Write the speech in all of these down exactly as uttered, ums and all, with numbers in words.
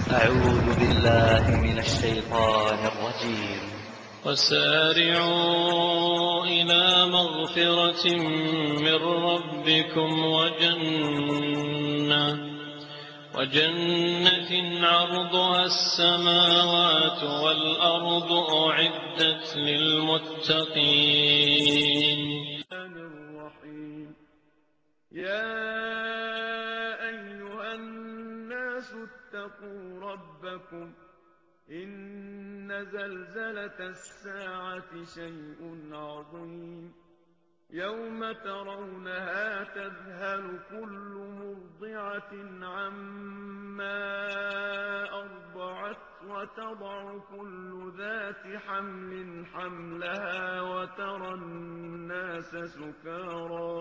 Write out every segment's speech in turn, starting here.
أعوذ بالله من الشيطان الرجيم. وسارعوا إلى مغفرة من ربكم وجنة وجنة عرضها السماوات والأرض أعدت للمتقين. الرحيم. يا أيها الناس اتقوا ربكم إن زلزلة الساعة شيء عظيم يوم ترونها تذهل كل مرضعة عما أرضعت وتضع كل ذات حمل حملها وترى الناس سكارى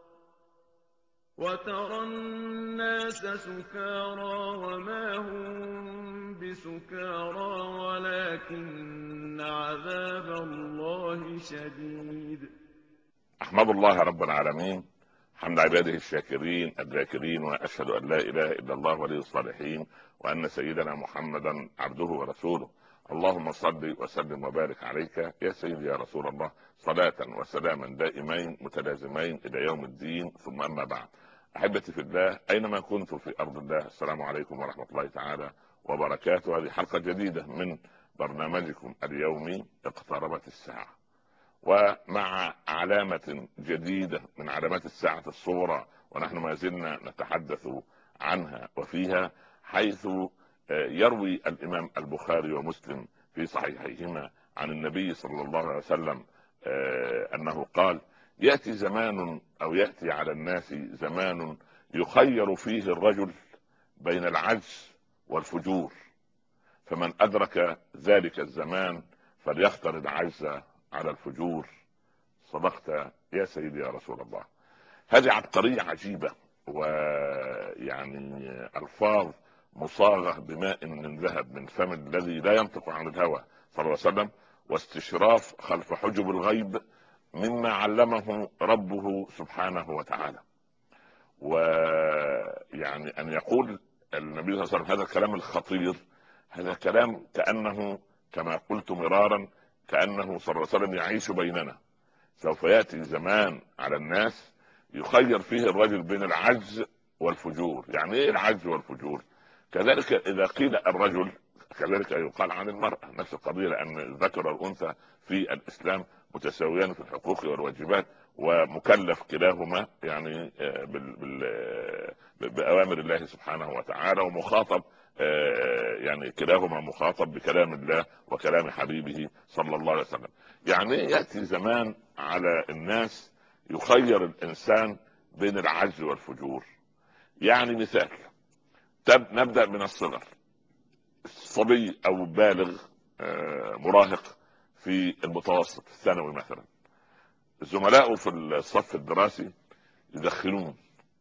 وترى الناس سكارى وما هم بسكارى ولكن عذاب الله شديد. أحمد الله رب العالمين حمد عباده الشاكرين الذاكرين، وأشهد أن لا إله إلا الله ولي الصالحين، وأن سيدنا محمدا عبده ورسوله. اللهم صل وسلم وبارك عليك يا سيدي يا رسول الله، صلاة وسلاما دائمين متلازمين إلى يوم الدين. ثم أما بعد، أحبتي في الله أينما كنتم في أرض الله، السلام عليكم ورحمة الله تعالى وبركاته. هذه حلقة جديدة من برنامجكم اليومي اقتربت الساعة، ومع علامة جديدة من علامات الساعة الصغرى، ونحن ما زلنا نتحدث عنها وفيها، حيث يروي الإمام البخاري ومسلم في صحيحيهما عن النبي صلى الله عليه وسلم أنه قال: يأتي زمان أو يأتي على الناس زمان يخير فيه الرجل بين العجز والفجور، فمن أدرك ذلك الزمان فليختر العجز على الفجور. صدقت يا سيدي يا رسول الله. هذه عبقرية عجيبة، ويعني ألفاظ مصاغة بماء من ذهب من فم الذي لا ينطق عن الهوى صلى الله عليه وسلم، واستشراف خلف حجب الغيب مما علمه ربه سبحانه وتعالى. ويعني أن يقول النبي صلى الله عليه وسلم هذا الكلام الخطير، هذا كلام كأنه كما قلت مرارا كأنه صلى الله عليه وسلم يعيش بيننا. سوف يأتي زمان على الناس يخير فيه الرجل بين العجز والفجور. يعني ايه العجز والفجور؟ كذلك اذا قيل الرجل كذلك يقال عن المرأة، نفس القضية، لان الذكر والانثى في الاسلام متساويان في الحقوق والواجبات، ومكلف كلاهما يعني بال بال بأوامر الله سبحانه وتعالى، ومخاطب يعني كلاهما مخاطب بكلام الله وكلام حبيبه صلى الله عليه وسلم. يعني يأتي زمان على الناس يخير الإنسان بين العجز والفجور. يعني مثال، تب نبدأ من الصغر، صبي أو بالغ مراهق في المتوسط الثانوي مثلا، زملائه في الصف الدراسي يدخنون،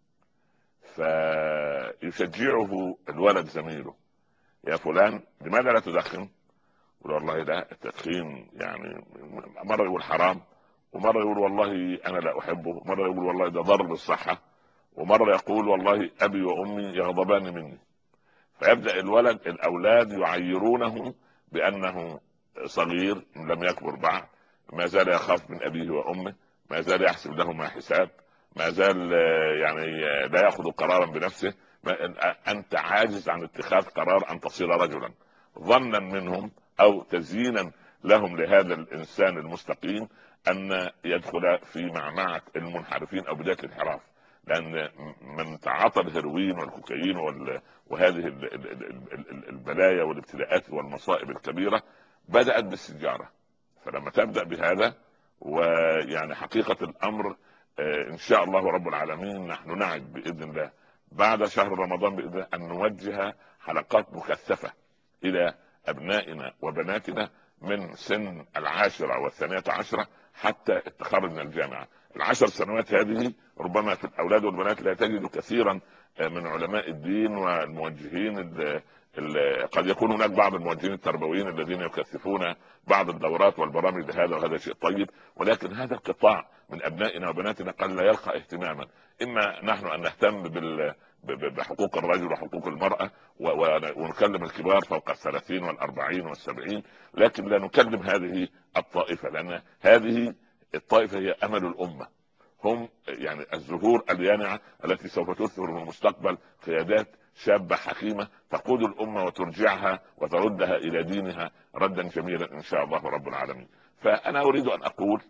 فيشجعه الولد زميله: يا فلان لماذا لا تدخن؟ يقول: والله لا، التدخين يعني مرة يقول حرام، ومرة يقول والله أنا لا أحبه، مرة يقول والله ده ضر بالصحة، ومرة يقول والله أبي وأمي يغضبان مني. فيبدأ الولد الأولاد يعيرونه بأنه صغير لم يكبر بعد، ما زال يخاف من أبيه وأمه، ما زال يحسب لهما حساب، ما زال يعني لا يأخذ قرارا بنفسه. أنت عاجز عن اتخاذ قرار أن تصير رجلا، ظنا منهم أو تزيينا لهم لهذا الإنسان المستقيم أن يدخل في معمعة المنحرفين أو بداية الانحراف. لأن من تعاطى الهيروين والكوكايين وهذه البلايا والابتلاءات والمصائب الكبيرة بدأت بالسجارة، فلما تبدأ بهذا ويعني حقيقة الأمر إن شاء الله رب العالمين نحن نعد بإذن الله بعد شهر رمضان بإذن الله أن نوجه حلقات مكثفة إلى أبنائنا وبناتنا من سن العاشرة والثانية عشرة حتى التخرج من الجامعة. العشر سنوات هذه ربما في الأولاد والبنات لا تجد كثيرا من علماء الدين والموجهين، قد يكون هناك بعض الموجهين التربويين الذين يكثفون بعض الدورات والبرامج لهذا، وهذا شيء طيب، ولكن هذا القطاع من ابنائنا وبناتنا قد لا يلقى اهتماما. اما نحن ان نهتم بال بحقوق الرجل وحقوق المرأة ونكلم الكبار فوق الثلاثين والأربعين والسبعين، لكن لا نكلم هذه الطائفة، لأن هذه الطائفة هي أمل الأمة، هم يعني الزهور اليانعة التي سوف تثمر في المستقبل قيادات شابة حكيمة تقود الأمة وترجعها وتردها إلى دينها ردا جميلا إن شاء الله رب العالمين. فأنا أريد أن أقول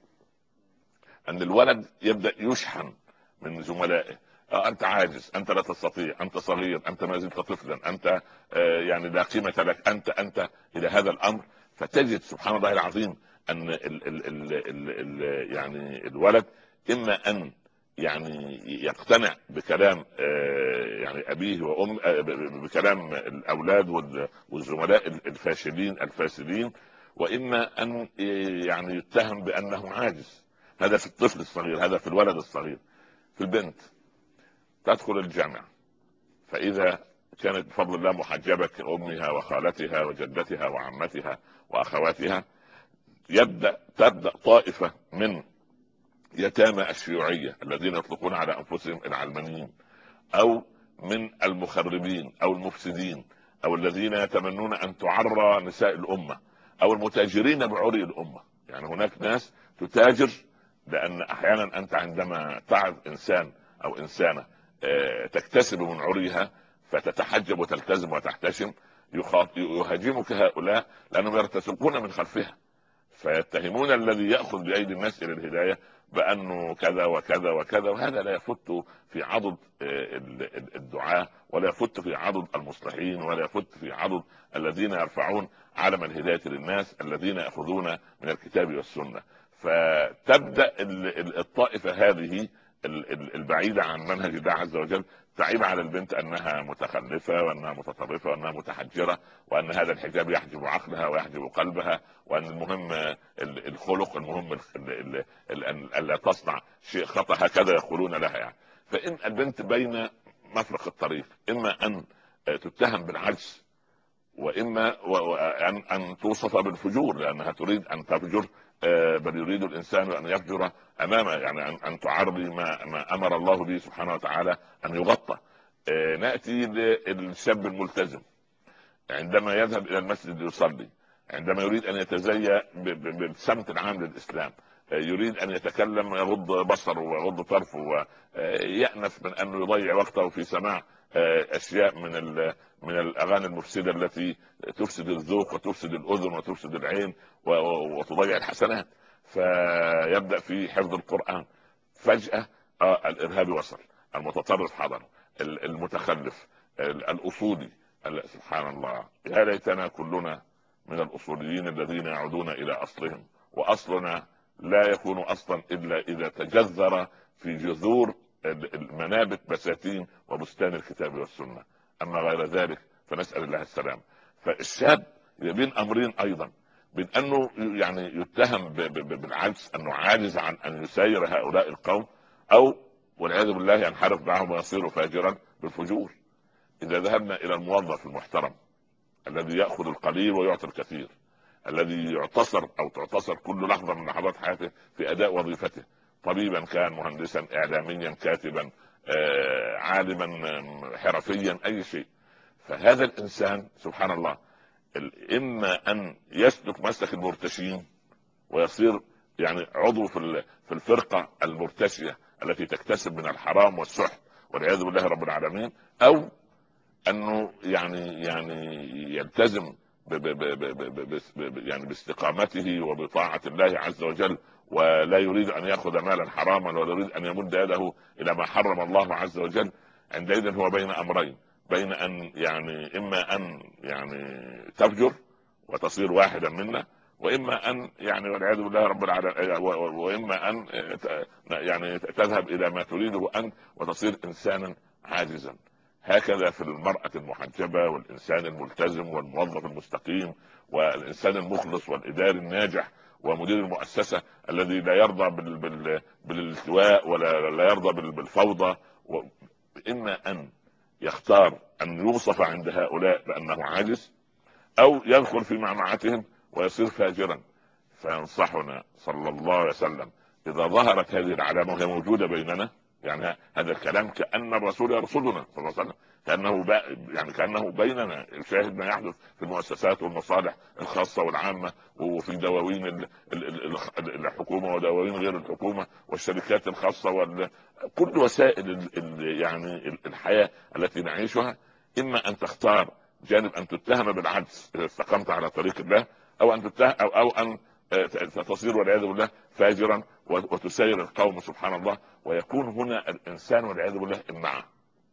أن الولد يبدأ يشحن من زملائه، آه أنت عاجز، أنت لا تستطيع، أنت صغير، أنت ما زلت طفلا، أنت آه يعني لا قيمة لك، أنت أنت إلى هذا الأمر. فتجد سبحان الله العظيم أن ال ال ال ال ال يعني الولد إما أن يعني يقتنع بكلام آه يعني أبيه وأم آه بكلام الأولاد والزملاء الفاشلين الفاسدين، وإما أن يعني يتهم بأنه عاجز. هذا في الطفل الصغير، هذا في الولد الصغير. في البنت تدخل الجامعة، فإذا كانت بفضل الله محجبة كأمها وخالتها وجدتها وعمتها وأخواتها، يبدأ تبدأ طائفة من يتامى الشيوعية الذين يطلقون على أنفسهم العلمانيين، أو من المخربين أو المفسدين، أو الذين يتمنون أن تعرى نساء الأمة، أو المتاجرين بعري الأمة. يعني هناك ناس تتاجر، لأن أحيانا أنت عندما تعظ إنسان أو إنسانة تكتسب من عريها فتتحجب وتلتزم وتحتشم، يهاجمك هؤلاء لأنهم يرتزقون من خلفها، فيتهمون الذي يأخذ بأيدي الناس إلى الهداية بأنه كذا وكذا وكذا. وهذا لا يفت في عضد الدعاة، ولا يفت في عضد المصلحين، ولا يفت في عضد الذين يرفعون علم الهداية للناس، الذين يأخذون من الكتاب والسنة. فتبدأ الطائفة هذه البعيدة عن منهج الله عز وجل تعيب على البنت أنها متخلفة وأنها متطرفة وأنها متحجرة، وأن هذا الحجاب يحجب عقلها ويحجب قلبها، وأن المهم الخلق، المهم ألا تصنع شيء خطأ، هكذا يقولون لها يعني. فإن البنت بين مفرق الطريق، إما أن تتهم بالعجز، وإما أن أن توصف بالفجور، لأنها تريد أن تفجر، بل يريد الإنسان أن يفجر أمامه، يعني أن تعرضي ما, ما أمر الله به سبحانه وتعالى أن يغطى. نأتي للشاب الملتزم عندما يذهب إلى المسجد يصلي، عندما يريد أن يتزين بالسمت العام للإسلام، يريد أن يتكلم يغض بصره ويغض طرفه ويأنف من أنه يضيع وقته في سماع أشياء من من الأغاني المفسدة التي تفسد الذوق وتفسد الأذن وتفسد العين وتضيع الحسنات. فيبدأ في حفظ القرآن، فجأة آه الإرهابي وصل، المتطرف حضر، المتخلف، الأصولي. سبحان الله، يا ليتنا كلنا من الأصوليين الذين يعودون إلى أصلهم، وأصلنا لا يكون أصلا إلا إذا تجذر في جذور المنابت بساتين وبستان الكتاب والسنة. أما غير ذلك فنسأل الله السلام. فالشاب بين أمرين أيضا، بين أنه يعني يتهم بالعجز، أنه عاجز عن أن يسير هؤلاء القوم، أو والعياذ بالله ينحرف معهم ويصير فاجرا بالفجور. إذا ذهبنا إلى الموظف المحترم الذي يأخذ القليل ويعطي الكثير، الذي يعتصر أو تعتصر كل لحظة من لحظات حياته في أداء وظيفته، طبيبا كان، مهندسا، إعلاميا، كاتبا، آه، عالما، حرفيا، أي شيء. فهذا الإنسان سبحان الله إما أن يسلك مسلك المرتشين ويصير يعني عضو في في الفرقة المرتشية التي تكتسب من الحرام والسحت والعياذ بالله رب العالمين، أو أنه يعني يعني يلتزم ب ب ب ب ب ب يعني باستقامته وبطاعة الله عز وجل، ولا يريد أن يأخذ مالا حراما، ولا يريد أن يمد يده إلى ما حرم الله عز وجل. عندئذ هو بين أمرين، بين أن يعني إما أن يعني تفجر وتصير واحدا منا، وإما أن يعني والعياذ بالله رب العالمين، وإما أن يعني تذهب إلى ما تريده أنت وتصير إنسانا عاجزا. هكذا في المرأة المحجبة والإنسان الملتزم والموظف المستقيم والإنسان المخلص والإداري الناجح ومدير المؤسسة الذي لا يرضى بال بال بالالتواء ولا لا يرضى بالفوضى. إما أن يختار أن يوصف عند هؤلاء بأنه عاجز، أو يدخل في معمعتهم ويصير فاجرا. فينصحنا صلى الله عليه وسلم اذا ظهرت هذه العلامه وهي موجوده بيننا، يعني هذا الكلام كأن الرسول يرصدنا صلى الله عليه وسلم، كأنه يعني كأنه بيننا، الشاهد ما يحدث في المؤسسات والمصالح الخاصة والعامة، وفي دواوين ال- ال- ال- الحكومة ودواوين غير الحكومة والشركات الخاصة وكل وسائل ال- ال- يعني الحياة التي نعيشها. إما أن تختار جانب أن تتهم بالعجز إذا استقمت على طريق الله، أو أن تتهم أو, أو أن تصير والعياذ بالله فاجرا وتسير القوم سبحان الله. ويكون هنا الانسان والعياذ بالله امعة،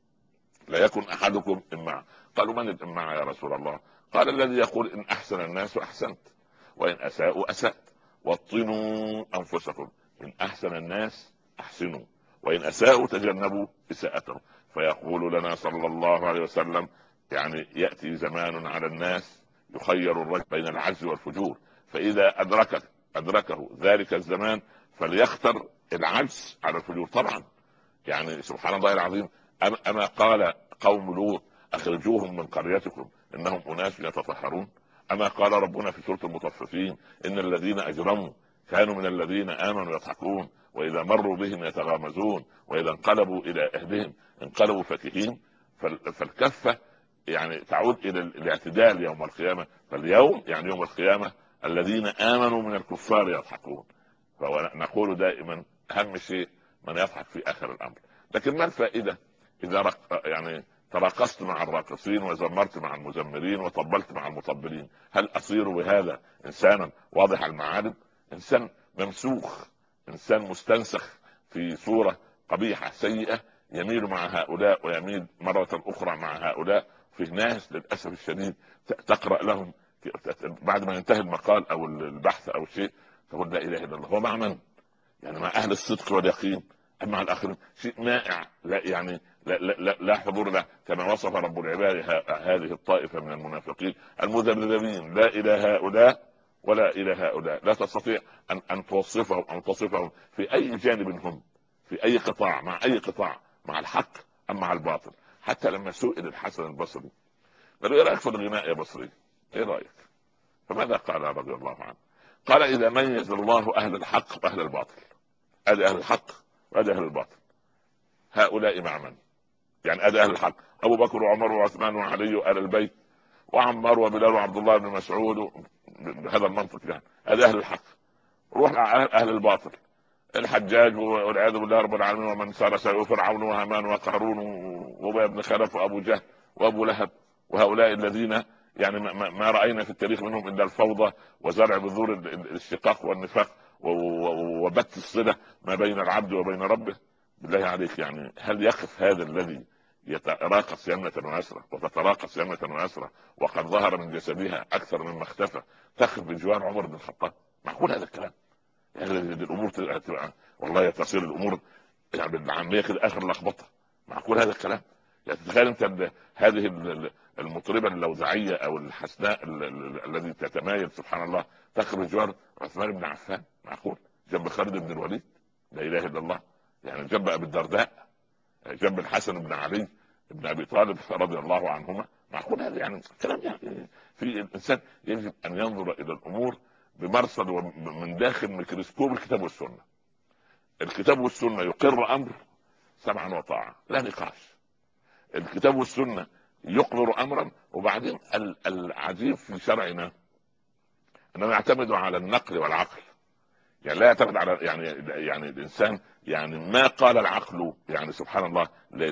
لا يكن احدكم امعة. قالوا من الامعة يا رسول الله؟ قال الذي يقول ان احسن الناس احسنت وان اساءوا اسأت، وطنوا انفسكم، ان احسن الناس احسنوا وان اساءوا تجنبوا اساءتهم. فيقول لنا صلى الله عليه وسلم يعني ياتي زمان على الناس يخير الرجل بين العجز والفجور، فاذا ادركت ادركه ذلك الزمان فليختر العجز على الفجور. طبعا يعني سبحان الله العظيم، اما قال قوم لوط اخرجوهم من قريتكم انهم اناس يتطهرون؟ اما قال ربنا في سورة المطففين ان الذين اجرموا كانوا من الذين امنوا يضحكون واذا مروا بهم يتغامزون واذا انقلبوا الى اهلهم انقلبوا فكهين. فالكفة يعني تعود الى الاعتدال يوم القيامة. فاليوم يعني يوم القيامة الذين امنوا من الكفار يضحكون. فنقول دائما اهم شيء من يضحك في اخر الامر. لكن ما الفائدة اذا رق... يعني تراقصت مع الراقصين وزمرت مع المزمرين وطبلت مع المطبلين؟ هل اصير بهذا انسانا واضح المعالم؟ انسان ممسوخ، انسان مستنسخ في صورة قبيحة سيئة، يميل مع هؤلاء ويميل مرة اخرى مع هؤلاء. في ناس للاسف الشديد تقرأ لهم بعد ما ينتهي المقال او البحث او الشيء تقول لا اله الا الله. هو مع من؟ يعني مع اهل الصدق واليقين، اما مع الاخرين شيء مائع، لا يعني لا, لا, لا, لا حضور له. كما وصف رب العباد هذه الطائفة من المنافقين المذبذبين لا الى هؤلاء ولا الى هؤلاء. لا تستطيع ان ان توصفهم او تصفهم في اي جانب هم، في اي قطاع، مع اي قطاع، مع الحق ام مع الباطل. حتى لما سئل الحسن البصري قالوا ايه رايك في الغناء يا بصري؟ ايه رايك؟ فماذا قال رضي الله عنه؟ قال اذا ميز الله اهل الحق واهل الباطل، ادي اهل الحق وادي اهل الباطل، هؤلاء مع من؟ يعني ادي اهل الحق ابو بكر وعمر وعثمان وعلي وآل البيت وعمار وبلال وعبد الله بن مسعود، بهذا المنطق يعني ادي اهل الحق. روح اهل الباطل، الحجاج والعياذ بالله رب العالمين ومن سار سيره، فرعون وهامان وقارون وابي بن خلف وابو جهل وابو لهب، وهؤلاء الذين يعني ما, ما راينا في التاريخ منهم الا الفوضى وزرع بذور الاشتقاق والنفاق وبت الصله ما بين العبد وبين ربه. بالله عليك يعني هل يقف هذا الذي يتراقص يمنة ويسرى وتتراقص يمنة ويسرى وقد ظهر من جسدها اكثر مما اختفى تقف بجوار عمر بن الخطاب؟ معقول هذا الكلام؟ يعني الامور تبقى والله تصير الامور يعني بالعاميه كده اخر لخبطه. معقول هذا الكلام؟ يعني تخيل انت هذه المطربه اللوزعيه او الحسناء الذي تتمايل سبحان الله تخرج جوار عثمان بن عفان، معقول؟ جنب خالد بن الوليد، لا اله الا الله، يعني جنب ابي الدرداء، جنب الحسن بن علي بن ابي طالب رضي الله عنهما. معقول هذا؟ يعني كلام يعني في الانسان يجب ان ينظر الى الامور بمرصد ومن داخل ميكروسكوب الكتاب والسنه. الكتاب والسنه يقر امر سمعا وطاعه لا نقاش، الكتاب والسنه يقرر امرا. وبعدين العجيب في شرعنا اننا نعتمد على النقل والعقل، يعني لا يعتمد على يعني يعني الانسان يعني ما قال العقل يعني سبحان الله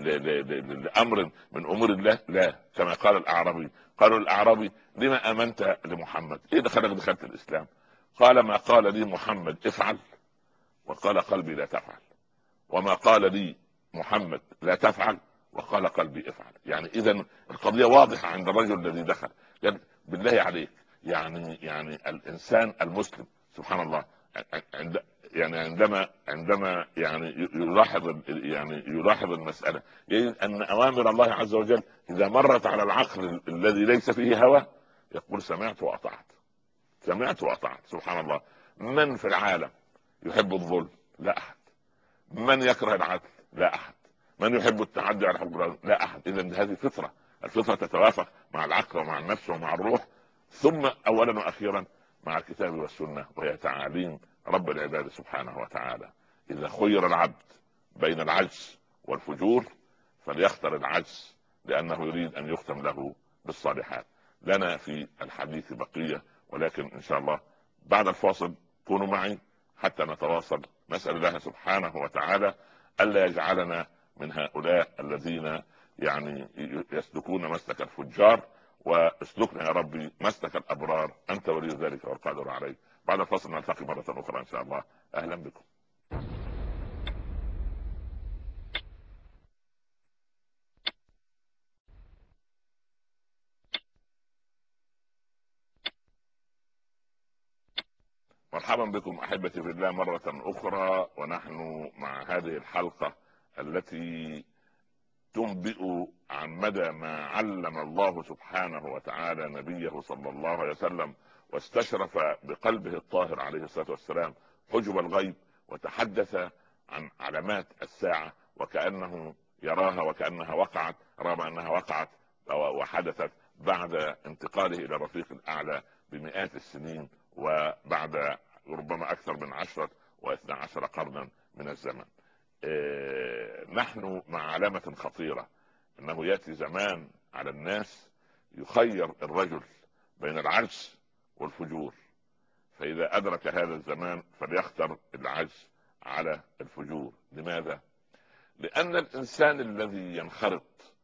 لامر من امور الله، لا كما قال الاعرابي. قالوا الاعرابي لما امنت لمحمد؟ ايه دخلك دخلت الاسلام؟ قال ما قال لي محمد افعل وقال قلبي لا تفعل، وما قال لي محمد لا تفعل وقال قلبي افعل. يعني اذا القضيه واضحه عند الرجل الذي دخل. يعني بالله عليك يعني يعني الانسان المسلم سبحان الله عند يعني عندما عندما يعني يلاحظ يعني يلاحظ المساله يجد ان اوامر الله عز وجل اذا مرت على العقل الذي ليس فيه هوى يقول سمعت واطعت، سمعت واطعت. سبحان الله. من في العالم يحب الظلم؟ لا احد. من يكره العدل؟ لا احد. من يحب التعدي على حقوق؟ لا احد. اذا هذه فطره، الفطره تتوافق مع العقل ومع النفس ومع الروح، ثم اولا واخيرا مع الكتاب والسنه، وهي تعاليم رب العباد سبحانه وتعالى إذا خير العبد بين العجز والفجور فليختر العجز، لأنه يريد أن يختم له بالصالحات. لنا في الحديث بقية، ولكن إن شاء الله بعد الفاصل كونوا معي حتى نتواصل. نسأل الله سبحانه وتعالى ألا يجعلنا من هؤلاء الذين يعني يسلكون مسلك الفجار، واسلكنا يا ربي مسلك الأبرار، أنت ولي ذلك والقادر عليه. بعد الفاصل نلتقي مرة أخرى إن شاء الله. أهلا بكم. مرحبا بكم احبتي في الله مرة اخرى، ونحن مع هذه الحلقة التي تنبئ عن مدى ما علم الله سبحانه وتعالى نبيه صلى الله عليه وسلم، واستشرف بقلبه الطاهر عليه الصلاة والسلام حجب الغيب، وتحدث عن علامات الساعة وكأنه يراها وكأنها وقعت، رغم أنها وقعت وحدثت بعد انتقاله إلى الرفيق الأعلى بمئات السنين، وبعد ربما أكثر من عشرة واثنى عشر قرنا من الزمن. إيه نحن مع علامة خطيرة، أنه يأتي زمان على الناس يخير الرجل بين العجز والفجور، فإذا أدرك هذا الزمان فليختر العجز على الفجور. لماذا؟ لأن الإنسان الذي ينخرط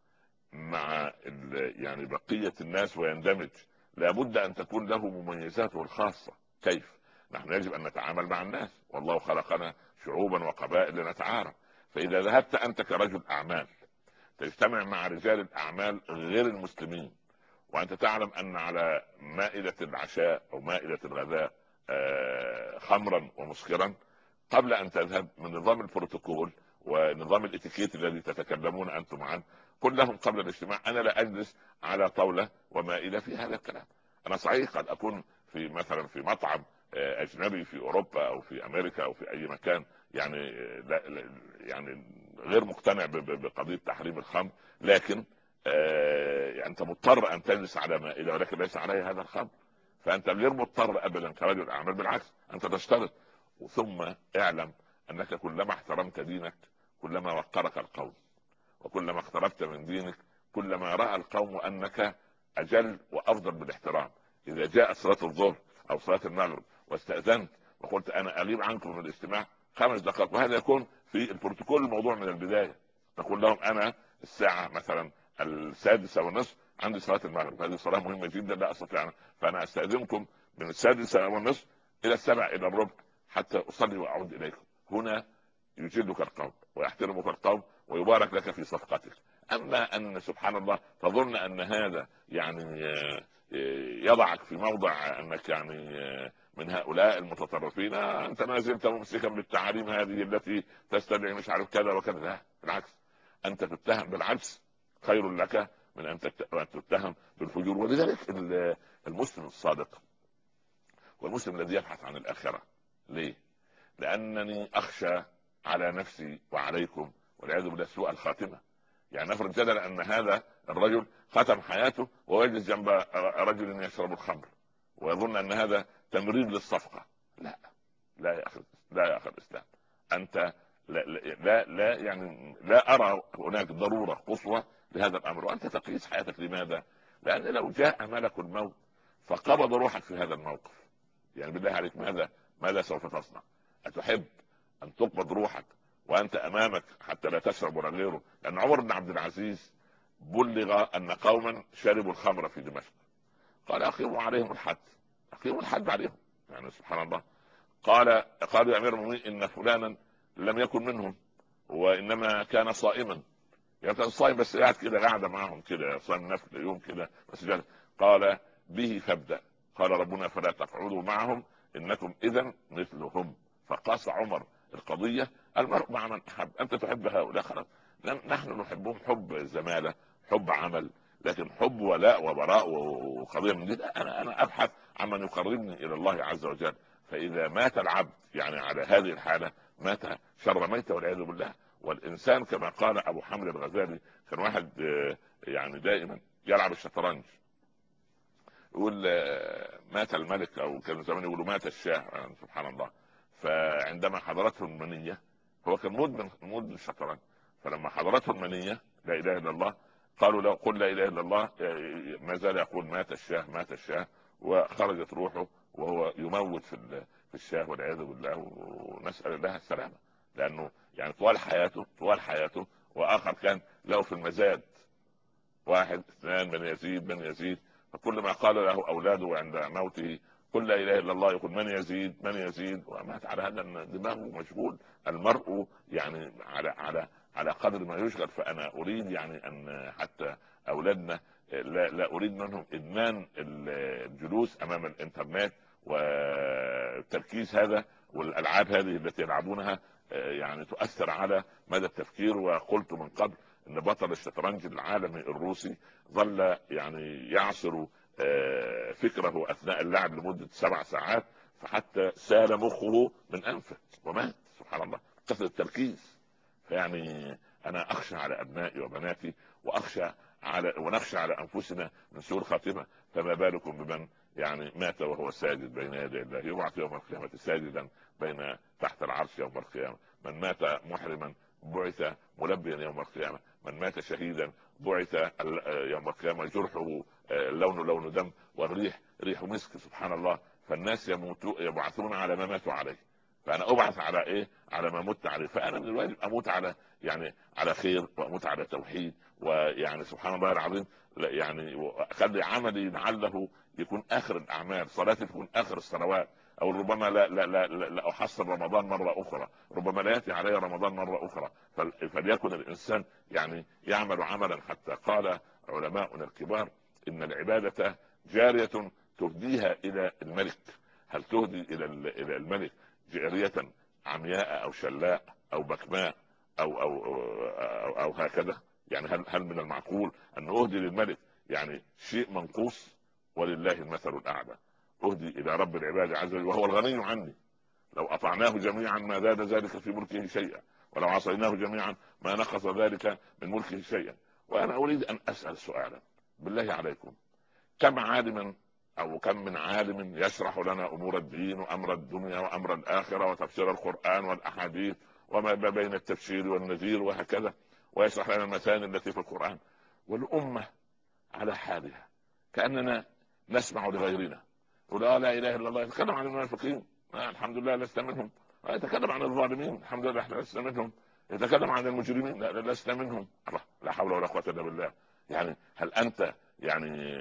مع يعني بقية الناس ويندمج لابد أن تكون له مميزاته الخاصة. كيف؟ نحن يجب أن نتعامل مع الناس، والله خلقنا شعوبا وقبائل لنتعارف. فإذا ذهبت أنت كرجل أعمال تجتمع مع رجال الأعمال غير المسلمين، وأنت تعلم أن على مائدة العشاء أو مائدة الغذاء خمرا ومسكرا، قبل أن تذهب من نظام البروتوكول ونظام الاتيكيت الذي تتكلمون أنتم عنه، قل لهم قبل الاجتماع أنا لا أجلس على طاولة ومائدة في هذا الكلام. أنا صحيح قد أكون في مثلا في مطعم أجنبي في أوروبا أو في أمريكا أو في أي مكان، يعني لا يعني غير مقتنع بقضية تحريم الخمر، لكن آه أنت مضطر أن تجلس على مائدة ولكن ليس عليه هذا الخمر، فأنت غير مضطر أبدا كرجل أعمال، بالعكس أنت تشترط. ثم اعلم أنك كلما احترمت دينك كلما وقرك القوم، وكلما اقتربت من دينك كلما رأى القوم أنك أجل وأفضل بالاحترام. إذا جاء صلاة الظهر أو صلاة المغرب واستأذنت وقلت أنا أغيب عنكم من الاجتماع خمس دقائق، وهذا يكون في البروتوكول الموضوع من البداية، تقول لهم أنا الساعة مثلا السادسة والنصف عندي صلاة المغرب، هذه صلاة مهمة جدا لا أستطيع، فأنا أستأذنكم من السادسة والنصف إلى السبع إلى الربع حتى أصلي وأعود إليكم. هنا يجلك القوم ويحترمك القوم ويبارك لك في صفقتك. أما أن سبحان الله تظن أن هذا يعني يضعك في موضع أنك يعني من هؤلاء المتطرفين، أنت ما زلت ممسكا بالتعاليم هذه التي تستدعي مش عارف كذا وكذا. لا بالعكس، أنت تتهم بالعكس خير لك من أن تتهم بالفجور. ولذلك المسلم الصادق والمسلم الذي يبحث عن الآخرة، ليه؟ لأنني أخشى على نفسي وعليكم والعياذ بالله سوء الخاتمة. يعني نفرض جدلا أن هذا الرجل ختم حياته ويجلس جنب رجل يشرب الخمر ويظن أن هذا تمرير للصفقة. لا لا يا أخي، لا يا أخي الإسلام، أنت لا لا, لا يعني لا أرى هناك ضرورة قصوى لهذا الأمر، وأنت تقيس حياتك. لماذا؟ لأن لو جاء ملك الموت فقبض روحك في هذا الموقف، يعني بالله عليك ماذا ماذا سوف تصنع؟ أتحب أن تقبض روحك وأنت أمامك حتى لا تشرب ولا غيره؟ لأن عمر بن عبد العزيز بلغ أن قوما شربوا الخمر في دمشق، قال أقيموا عليهم الحد، أقيموا الحد عليهم. يعني سبحان الله، قال قالوا يا أمير المؤمنين إن فلانا لم يكن منهم وإنما كان صائما. يعني كان صائم بس قاعد كده قاعدة معهم كده صائم نفل يوم كده بس جالس. قال به فابدأ، قال ربنا فلا تقعدوا معهم إنكم إذا مثلهم. فقاس عمر القضية المرء مع من أحب. أنت تحب هؤلاء خلاص، نحن نحبهم حب زمالة حب عمل، لكن حب ولاء وبراء وقضية من دي أنا أنا أبحث عمن يقربني إلى الله عز وجل. فإذا مات العبد يعني على هذه الحالة مات شر ميت والعياذ بالله. والإنسان كما قال أبو حامد الغزالي، كان واحد يعني دائما يلعب الشطرنج، يقول مات الملك، أو كان زمان يقولوا مات الشاه، يعني سبحان الله. فعندما حضرته المنيه، هو كان مدمن مدمن الشطرنج، فلما حضرته المنيه لا اله الا الله، قالوا له قل لا اله الا الله، ما زال يقول مات الشاه مات الشاه، وخرجت روحه وهو يموت في في الشاه والعياذ بالله، ونسال الله السلامه. لانه يعني طوال حياته طوال حياته واخر كان له في المزاد واحد اثنان من يزيد من يزيد، فكل ما قال له اولاده عند موته قل لا اله الا الله يقول من يزيد من يزيد، ومات على هذا ان دماغه مشغول. المرء يعني على على على قدر ما يشغل. فانا اريد يعني ان حتى اولادنا لا, لا اريد منهم ادمان الجلوس امام الانترنت والتركيز هذا، والالعاب هذه التي يلعبونها يعني تؤثر على مدى التفكير. وقلت من قبل ان بطل الشطرنج العالمي الروسي ظل يعني يعصر فكره اثناء اللعب لمده سبع ساعات، فحتى سال مخه من انفه ومات سبحان الله، كثره التركيز. فيعني انا اخشى على ابنائي وبناتي، واخشى على ونخشى على انفسنا من سوء الخاتمه، فما بالكم بمن يعني مات وهو ساجد بين يدي الله، يبعث يوم القيامه ساجدا بين تحت العرش يوم القيامه. من مات محرما بعث ملبيا يوم القيامه، من مات شهيدا بعث يوم القيامه جرحه لون لون دم والريح ريح مسك سبحان الله. فالناس يموتون يبعثون على ما ماتوا عليه، فانا ابعث على ايه؟ على ما مت عليه. فانا من الواجب اموت على يعني على خير، واموت على توحيد، ويعني سبحان الله العظيم يعني اخلي عملي لعله يكون اخر الاعمال، صلاتي تكون اخر الصلوات، او ربما لا لا لا, لا, لا احصل رمضان مره اخرى، ربما لا ياتي علي رمضان مره اخرى. فليكن الانسان يعني يعمل عملا. حتى قال علماؤنا الكبار ان العباده جاريه تهديها الى الملك. هل تهدي الى الى الملك جاريه عمياء او شلاء او بكماء او او او, أو هكذا؟ يعني هل هل من المعقول ان اهدي للملك يعني شيء منقوص؟ ولله المثل الاعلى. اهدي الى رب العباد عز وجل وهو الغني عني، لو اطعناه جميعا ما زاد ذلك في ملكه شيئا، ولو عصيناه جميعا ما نقص ذلك من ملكه شيئا. وانا اريد ان اسال سؤالا بالله عليكم، كم عالما او كم من عالم يشرح لنا امور الدين وامر الدنيا وامر الاخره وتفسير القران والاحاديث وما بين التفسير والنذير وهكذا، ويشرح لنا المثاني التي في القران، والامه على حالها كاننا نسمع لغيرنا. ولا لا اله الا الله يتكلم عن المنافقين آه الحمد لله لست منهم، يتكلم عن الظالمين الحمد لله لست منهم، يتكلم عن المجرمين لا لست منهم. الله لا حول ولا قوه الا بالله. يعني هل انت يعني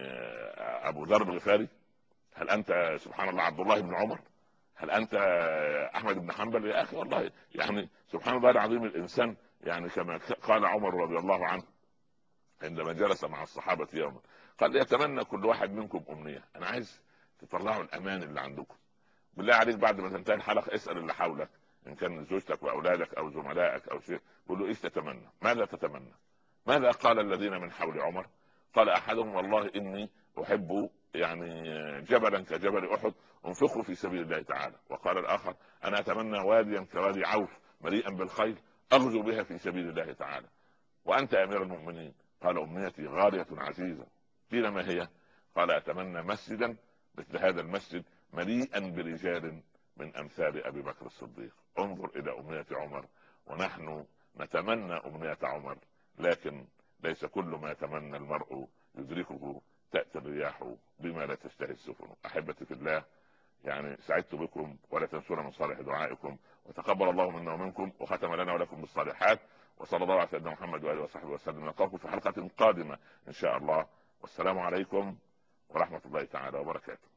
ابو ذر الغفاري؟ هل انت سبحان الله عبد الله بن عمر؟ هل انت احمد بن حنبل؟ يا اخي والله يعني سبحان الله العظيم. الانسان يعني كما قال عمر رضي الله عنه عندما جلس مع الصحابه يوما، قال يتمنى كل واحد منكم امنيه. انا عايز تطلعوا الامان اللي عندكم بالله عليك، بعد ما تنتهي الحلقه اسال اللي حولك ان كان زوجتك واولادك او زملائك او شيء، قول له ايش تتمنى؟ ماذا تتمنى؟ ماذا قال الذين من حول عمر؟ قال احدهم والله اني احب يعني جبلا كجبل احد انفقه في سبيل الله تعالى. وقال الاخر انا اتمنى واديا كوادي عوف مليئا بالخير اغزو بها في سبيل الله تعالى. وانت يا امير المؤمنين؟ قال امنيتي غاليه عزيزه. قيل ما هي؟ قال اتمنى مسجدا مثل هذا المسجد مليئا برجال من امثال ابي بكر الصديق. انظر الى امنيه عمر، ونحن نتمنى امنيه عمر، لكن ليس كل ما يتمنى المرء يدركه. تأتي الرياح بما لا تشتهي السفن. احبتي في الله، يعني سعدت بكم، ولا تنسونا من صالح دعائكم، وتقبل الله منا ومنكم، وختم لنا ولكم بالصالحات. وصلى الله على سيدنا محمد واله وصحبه وسلم. نلقاكم في حلقه قادمه ان شاء الله، والسلام عليكم ورحمه الله تعالى وبركاته.